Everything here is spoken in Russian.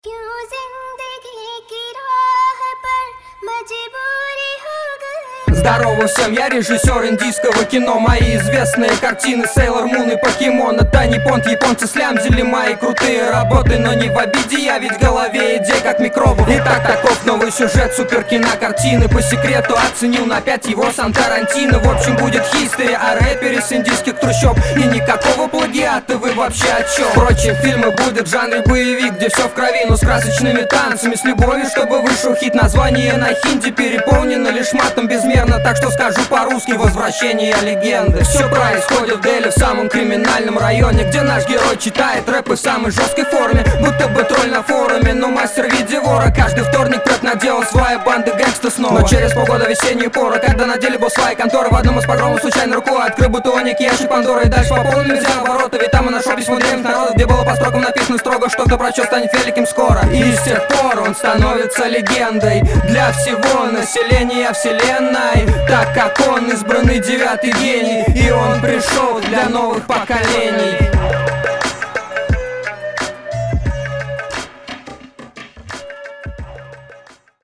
क्यों जिंदगी की राह पर मजबूरी हो गई। Здорово всем, я режиссер индийского кино. Мои известные картины Сейлор Мун и Покемон. Это не понт, японцы слямзили мои крутые работы. Но не в обиде, я ведь в голове идей как микробов. Итак, таков новый сюжет суперкинокартины. По секрету оценил на 5 его сам Тарантино. В общем будет хистори о рэпере с индийских трущоб. И никакого плагиата, вы вообще о чем? Впрочем, фильмы будет в жанре боевик, где все в крови, но с красочными танцами, с любовью, чтобы вышел хит. Название на хинди переполнено лишь матом безмерно. Так что скажу по-русски: возвращение легенды. Все происходит в Дели, в самом криминальном районе, где наш герой читает рэпы в самой жесткой форме, будто бы тролль на форуме, но мастер в виде вора. Каждый вторник прет надел свая банды гэнгста снова. Но через полгода весенней поры, когда на деле был своя контора, в одном из погромов случайно рукой открыл бутылоник ящик Пандоры. И дальше по полу нельзя оборота, ведь там он нашел письмо древних народов, где было по строкам написано строго, что кто прочет, станет великим скоро. И с тех пор он становится легендой для всего населения вселенной, так как он избранный девятый гений, и он пришел для новых поколений.